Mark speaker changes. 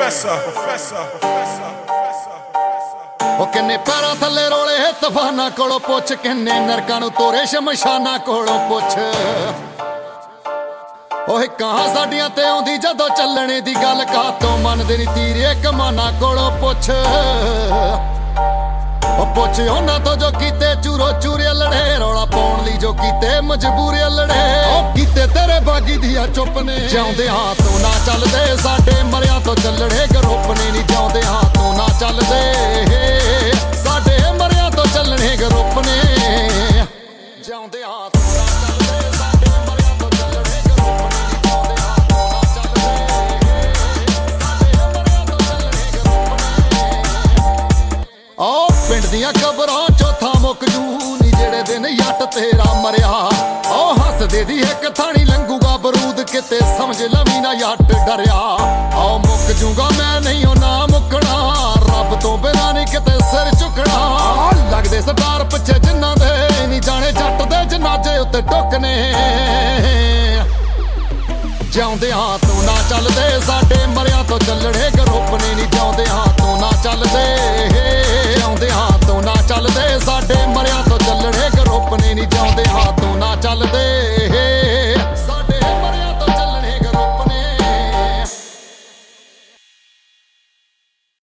Speaker 1: ਉਹ ਕਿੰਨੇ ਪੈਰਾਂ ਥੱਲੇ ਰੋਲੇ ਤੂਫਾਨਾਂ ਕੋਲੋਂ ਪੁੱਛ, ਕਿੰਨੇ ਨਰਕਾਂ ਨੂੰ ਤੋਰੇ ਸ਼ਮਸ਼ਾਨਾਂ ਕੋਲੋਂ ਪੁੱਛ। ਓਏ ਕਾਂ ਸਾਡੀਆਂ ਤੇ ਆਉਂਦੀ ਜਦੋਂ ਚੱਲਣੇ ਦੀ ਗੱਲ, ਕਾਤੋਂ ਮੰਨਦੇ ਨੀ ਤੀਰੇ ਕਮਾਨਾਂ ਕੋਲੋਂ ਪੁੱਛ। ਉਹ ਪੁੱਛ ਉਹਨਾਂ ਤੋਂ ਜੋ ਕੀਤੇ ਚੂਰੋ ਚੂਰੇ ਲੜੇ, ਰੌਲਾ ਪਾਉਣ ਲਈ ਜੋ ਕੀਤੇ ਮਜਬੂਰੇ ਲੜੇ। ਉਹ ਕੀਤੇ ਤੇਰੇ ਬਾਗੀ ਦੀਆਂ ਚੁੱਪ ਨੇ, ਜਿਉਂਦੇ ਹਾਂ ਤੂੰ ਨਾ ਚੱਲਦੇ, ਸਾਡੇ ਮਰਿਆਂ ਤੋਂ ਚੱਲੜੇ ਗਰੁੱਪ ਨੇ। ਨੀ ਜਿਉਂਦੇ ਹਾਂ ਤੂੰ ਨਾ ਚੱਲਦੇ, ਸਾਡੇ ਮਰਿਆਂ ਤੋਂ ਚੱਲਣੇ ਗਰੁੱਪ ਨੇ। ਜਿਉਂਦੇ ਹਾਂ ਤੂੰ ਨਾ ਚੱਲਦੇ, ਸਾਡੇ ਮਰਿਆਂ ਤੋਂ ਚੱਲਣੇ ਗਰੁੱਪ ਨੇ। ਨੀ ਜਿਉਂਦੇ ਹਾਂ ਤੂੰ ਨਾ ਚੱਲਦੇ, ਸਾਡੇ ਮਰਿਆਂ ਤੋਂ ਚੱਲਣੇ ਗਰੁੱਪ ਨੇ। ਓ ਪਿੰਡ ਦੀਆਂ ਕਬਰਾਂ ਚੌਥਾ ਮੁੱਕ ਜੂ ਨੀ ਜਿਹੜੇ ਦਿਨ ਜੱਟ ਤੇਰਾ ਮਰਿਆ। ਓ ਹੱਸਦੇ ਦੀ ਇੱਕ ਥਾਣੀ ਲੰਘੂਗਾ ਬਰੂਦ, ਕਿਤੇ ਸਮਝ ਲਵੀਂ ਨਾ ਜੱਟ ਡਰਿਆ। ਓ ਮੁੱਕ ਜੂਗਾ ਮੈਂ ਨਹੀਂ ਉਹ ਨਾ ਮੁੱਕਣਾ, ਰੱਬ ਤੋਂ ਬਿਨਾਂ ਨਹੀਂ ਕਿਤੇ ਸਿਰ ਝੁਕਣਾ। ਲੱਗਦੇ ਸਰਦਾਰ ਪਿੱਛੇ ਜਿਨ੍ਹਾਂ ਦੇ ਨੀ ਜਾਣੇ ਜੱਟ ਦੇ ਜਨਾਜੇ ਉੱਤੇ ਟੁੱਕਨੇ। ਜਿਉਂਦੇ ਹਾਂ ਤੂੰ ਨਾ ਚੱਲਦੇ, ਸਾਡੇ ਮਰੇ